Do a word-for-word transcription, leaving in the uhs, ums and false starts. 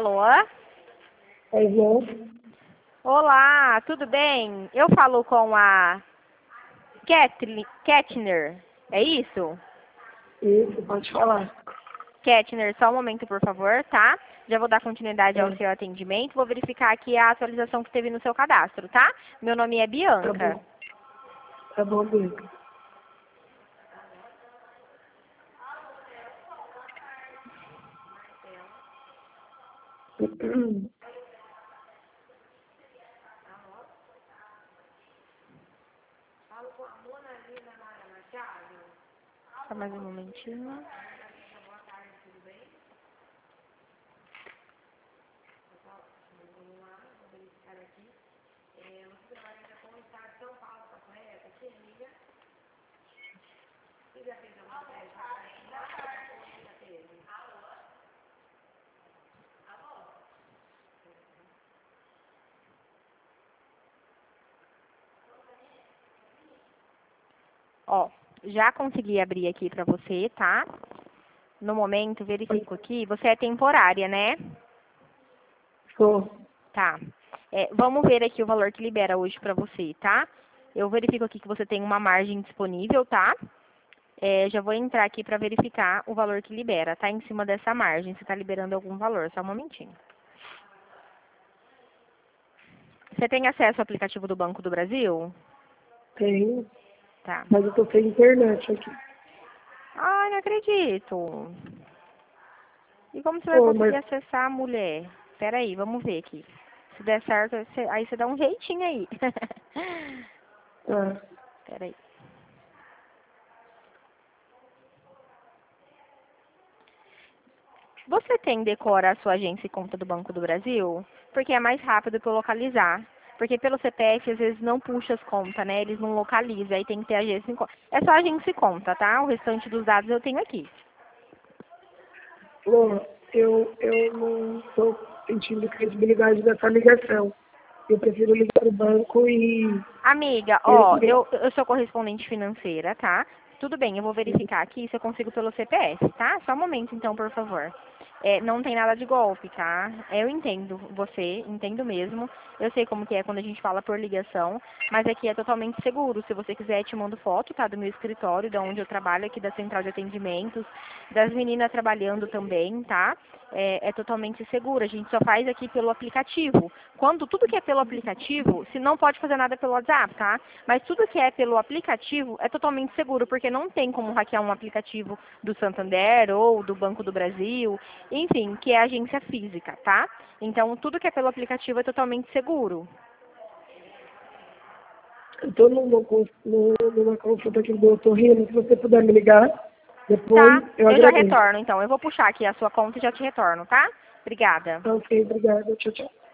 Alô? Alô? Olá, tudo bem? Eu falo com a Kathleen, Kettner, é isso? Isso, pode falar. Kettner, só um momento, por favor, tá? Já vou dar continuidade ao É. seu atendimento. Vou verificar aqui a atualização que teve no seu cadastro, tá? Meu nome é Tá Bianca. bom. Tá bom, amiga. Só mais um momentinho. Ó, já consegui abrir aqui pra você, tá? No momento, verifico aqui. Você é temporária, né? Sou. Tá. É, vamos ver aqui o valor que libera hoje pra você, tá? Eu verifico aqui que você tem uma margem disponível, tá? É, já vou entrar aqui pra verificar o valor que libera. Tá em cima dessa margem, se tá liberando algum valor. Só um momentinho. Você tem acesso ao aplicativo do Banco do Brasil? Tenho. Tá. Mas eu tô sem internet aqui. Ai, não acredito. E como você vai Pô, conseguir mas... acessar a mulher? Pera aí, vamos ver aqui. Se der certo, você- aí você dá um jeitinho aí. Ah, Pera aí. Você tem decora a sua agência e conta do Banco do Brasil? Porque é mais rápido para eu localizar. Porque pelo C P F, às vezes, não puxa as contas, né? Eles não localizam, aí tem que ter agência e conta. É só agência e conta, tá? O restante dos dados eu tenho aqui. Lô, eu, eu não tô sentindo credibilidade dessa ligação. Eu prefiro ligar pro banco e... Amiga, Eles ó, me... eu, eu sou correspondente financeira, tá? Tudo bem, eu vou verificar aqui se eu consigo pelo C P F, tá? Só um momento, então, por favor. É, não tem nada de golpe, tá? Eu entendo você, entendo mesmo. Eu sei como que é quando a gente fala por ligação, mas aqui é totalmente seguro. Se você quiser, eu te mando foto, tá? Do meu escritório, da onde eu trabalho, aqui da central de atendimentos, das meninas trabalhando também, tá? É, é totalmente seguro. A gente só faz aqui pelo aplicativo. Quando tudo que é pelo aplicativo, se não pode fazer nada pelo WhatsApp, tá? Mas tudo que é pelo aplicativo é totalmente seguro, porque não tem como hackear um aplicativo do Santander ou do Banco do Brasil, enfim, que é agência física, tá? Então, tudo que é pelo aplicativo é totalmente seguro. Eu tô numa, cons- numa numa consulta aqui do otorrino. Se você puder me ligar, depois Tá? eu Eu já agradeço. retorno, então. Eu vou puxar aqui a sua conta e já te retorno, tá? Obrigada. Ok, obrigada. Tchau, tchau.